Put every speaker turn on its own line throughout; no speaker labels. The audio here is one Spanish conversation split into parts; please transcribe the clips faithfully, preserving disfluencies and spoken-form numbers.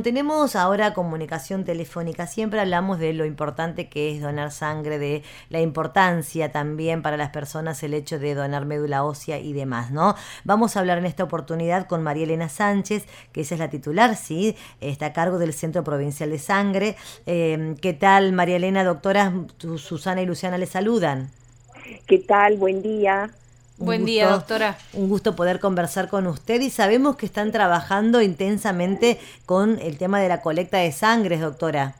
tenemos ahora comunicación telefónica, siempre hablamos de lo importante que es donar sangre, de la importancia también para las personas el hecho de donar médula ósea y demás, ¿no? Vamos a hablar en esta oportunidad con María Elena Sánchez, que ella es la titular, sí, está a cargo del Centro Provincial de Sangre. Eh, ¿Qué tal, María Elena? Doctora Susana y Luciana le saludan.
¿Qué tal? Buen día.
Un
Buen
gusto,
día, doctora.
Un gusto poder conversar con usted y sabemos que están trabajando intensamente con el tema de la colecta de sangre, doctora.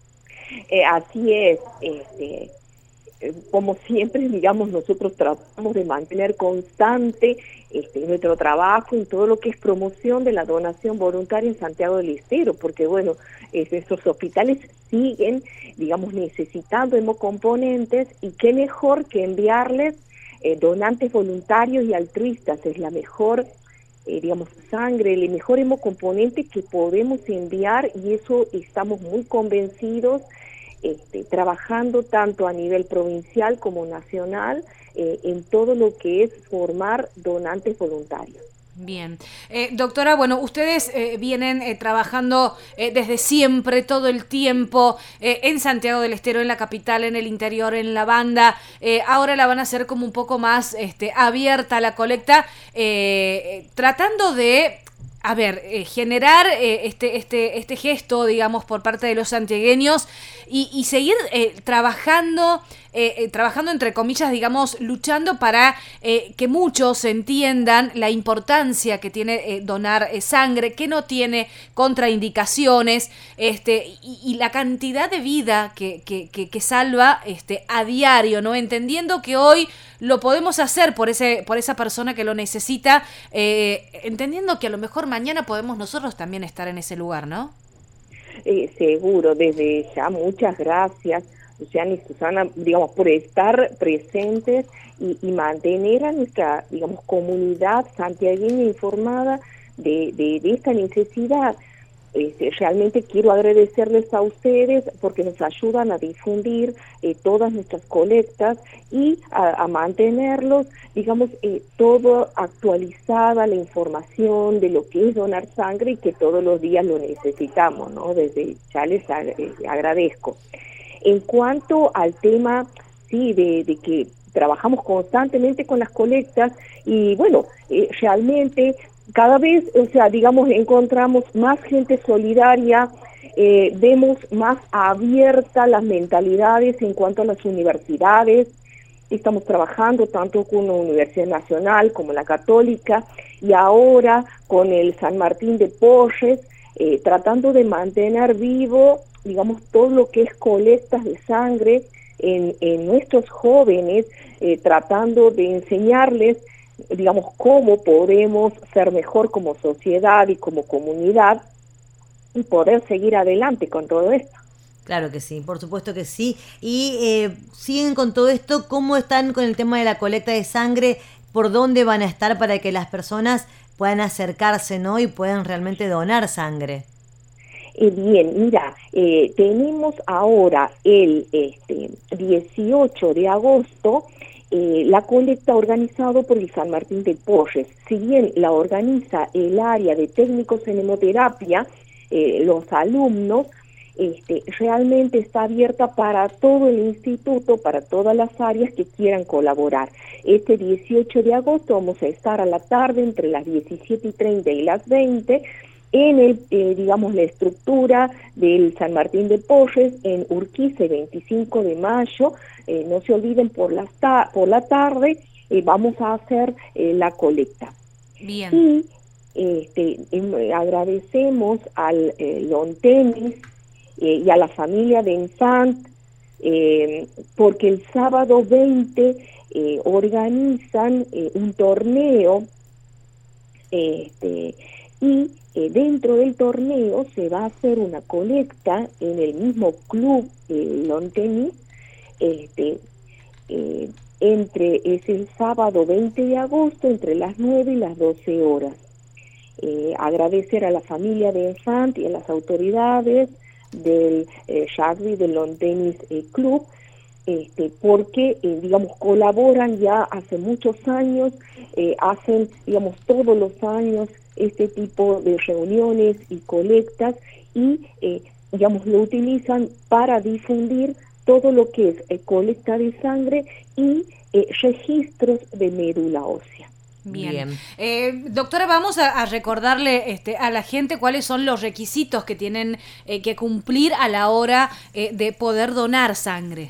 Eh, así es. Este, eh, como siempre, digamos, nosotros tratamos de mantener constante este, nuestro trabajo en todo lo que es promoción de la donación voluntaria en Santiago del Estero, porque, bueno, es, estos hospitales siguen, digamos, necesitando hemocomponentes y qué mejor que enviarles Eh, donantes voluntarios y altruistas. Es la mejor, eh, digamos, sangre, el mejor hemocomponente que podemos enviar, y eso estamos muy convencidos, este, trabajando tanto a nivel provincial como nacional eh, en todo lo que es formar donantes voluntarios.
Bien. Eh, doctora, bueno, ustedes eh, vienen eh, trabajando eh, desde siempre, todo el tiempo, eh, en Santiago del Estero, en la capital, en el interior, en la banda. Eh, ahora la van a hacer como un poco más este, abierta la colecta, eh, eh, tratando de... A ver, eh, generar eh, este, este, este gesto, digamos, por parte de los santiagueños y, y seguir eh, trabajando, eh, eh, trabajando entre comillas, digamos, luchando para eh, que muchos entiendan la importancia que tiene eh, donar eh, sangre, que no tiene contraindicaciones, este, y, y la cantidad de vida que, que, que, que salva este, a diario, ¿no? Entendiendo que hoy lo podemos hacer por ese, por esa persona que lo necesita, eh, entendiendo que a lo mejor mañana podemos nosotros también estar en ese lugar, ¿no?
Eh, seguro, desde ya muchas gracias, Luciana y Susana, digamos, por estar presentes y, y mantener a nuestra, digamos, comunidad santiagueña informada de, de, de esta necesidad. Este, realmente quiero agradecerles a ustedes porque nos ayudan a difundir eh, todas nuestras colectas y a, a mantenerlos, digamos, eh, todo actualizada, la información de lo que es donar sangre y que todos los días lo necesitamos, ¿no? Desde ya les ag eh, agradezco. En cuanto al tema, sí, de, de que trabajamos constantemente con las colectas y, bueno, eh, realmente cada vez, o sea, digamos, encontramos más gente solidaria, eh, vemos más abiertas las mentalidades en cuanto a las universidades. Estamos trabajando tanto con la Universidad Nacional como la Católica y ahora con el San Martín de Porres, eh, tratando de mantener vivo, digamos, todo lo que es colectas de sangre en, en nuestros jóvenes, eh, tratando de enseñarles, digamos, cómo podemos ser mejor como sociedad y como comunidad y poder seguir adelante con todo esto.
Claro que sí, por supuesto que sí. Y eh, siguen con todo esto, ¿cómo están con el tema de la colecta de sangre? ¿Por dónde van a estar para que las personas puedan acercarse, ¿no? Y puedan realmente donar sangre?
Eh, bien, mira, eh, tenemos ahora el este, dieciocho de agosto Eh, la colecta organizada por el San Martín de Porres. Si bien la organiza el área de técnicos en hemoterapia, eh, los alumnos, este, realmente está abierta para todo el instituto, para todas las áreas que quieran colaborar. Este dieciocho de agosto vamos a estar a la tarde entre las diecisiete y treinta y las veinte en el, eh, digamos, la estructura del San Martín de Porres, en Urquiza, veinticinco de mayo. Eh, no se olviden, por la, ta por la tarde eh, vamos a hacer eh, la colecta.
Bien.
Y este, eh, agradecemos al eh, Lontenis eh, y a la familia de Infant, eh, porque el sábado veinte eh, organizan eh, un torneo, este, y eh, dentro del torneo se va a hacer una colecta en el mismo club eh, Lontenis, este, eh, entre, es el sábado veinte de agosto, entre las nueve y las doce horas. Eh, agradecer a la familia de Infant y a las autoridades del eh, Rugby del Lawn Tennis eh, Club, este, porque, eh, digamos, colaboran ya hace muchos años, eh, hacen, digamos, todos los años este tipo de reuniones y colectas, y, eh, digamos, lo utilizan para difundir todo lo que es eh, colecta de sangre y eh, registros de médula ósea.
Bien.
Bien.
Eh, doctora, vamos a, a recordarle este, a la gente cuáles son los requisitos que tienen eh, que cumplir a la hora eh, de poder donar sangre.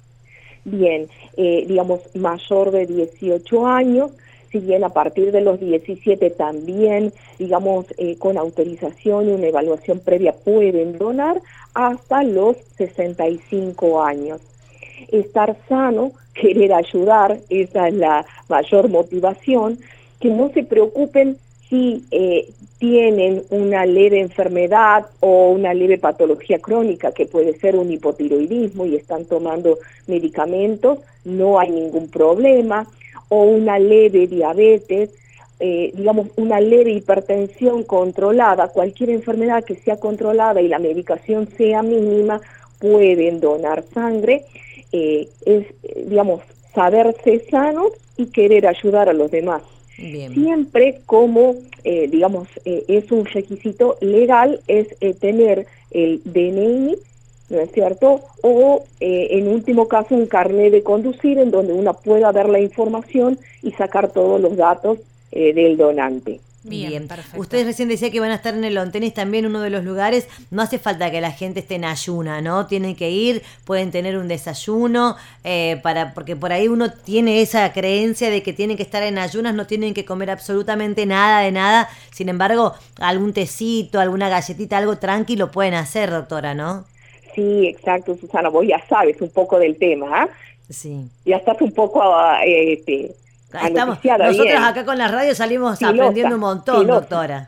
Bien, eh, digamos, mayor de dieciocho años, si bien a partir de los diecisiete también, digamos, eh, con autorización y una evaluación previa pueden donar, hasta los sesenta y cinco años. Estar sano, querer ayudar, esa es la mayor motivación, que no se preocupen si eh, tienen una leve enfermedad o una leve patología crónica, que puede ser un hipotiroidismo y están tomando medicamentos, no hay ningún problema, o una leve diabetes, eh, digamos una leve hipertensión controlada, cualquier enfermedad que sea controlada y la medicación sea mínima, pueden donar sangre. Eh, es, digamos, saberse sanos y querer ayudar a los demás.
Bien.
Siempre como, eh, digamos, eh, es un requisito legal, es eh, tener el D N I, ¿no es cierto? O, eh, en último caso, un carnet de conducir en donde uno pueda ver la información y sacar todos los datos eh, del donante.
Bien,
Bien.
perfecto.
Ustedes recién decía que van a estar en el Lontenis, también uno de los lugares. No hace falta que la gente esté en ayuna, ¿no? Tienen que ir, pueden tener un desayuno, eh, para porque por ahí uno tiene esa creencia de que tienen que estar en ayunas, no tienen que comer absolutamente nada de nada. Sin embargo, algún tecito, alguna galletita, algo tranquilo pueden hacer, doctora, ¿no?
Sí, exacto, Susana, vos ya sabes un poco del tema, ¿ah? ¿eh?
Sí.
Ya estás un poco, eh, este,
Estamos, nosotros bien. Acá con la radio salimos Pilota, aprendiendo un montón, Pilota. Doctora.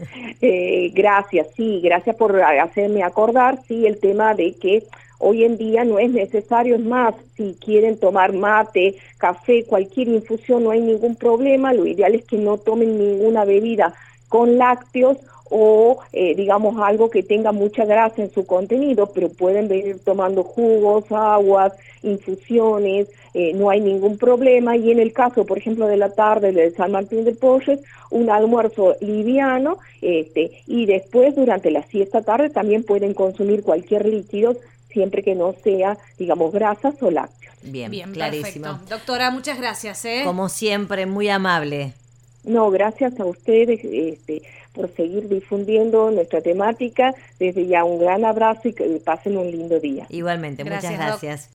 Eh, gracias, sí, gracias por hacerme acordar, sí, el tema de que hoy en día no es necesario, es más, si quieren tomar mate, café, cualquier infusión, no hay ningún problema, lo ideal es que no tomen ninguna bebida con lácteos o, eh, digamos, algo que tenga mucha grasa en su contenido, pero pueden venir tomando jugos, aguas, infusiones, eh, no hay ningún problema. Y en el caso, por ejemplo, de la tarde de San Martín de Porres, un almuerzo liviano, este, y después, durante la siesta tarde, también pueden consumir cualquier líquido, siempre que no sea, digamos, grasas o lácteos.
Bien,
Bien,
clarísimo.
Perfecto. Doctora, muchas gracias. ¿eh?
Como siempre, muy amable.
No, gracias a ustedes este, por seguir difundiendo nuestra temática. Desde ya un gran abrazo y que pasen un lindo día.
Igualmente, gracias, muchas gracias. Doc.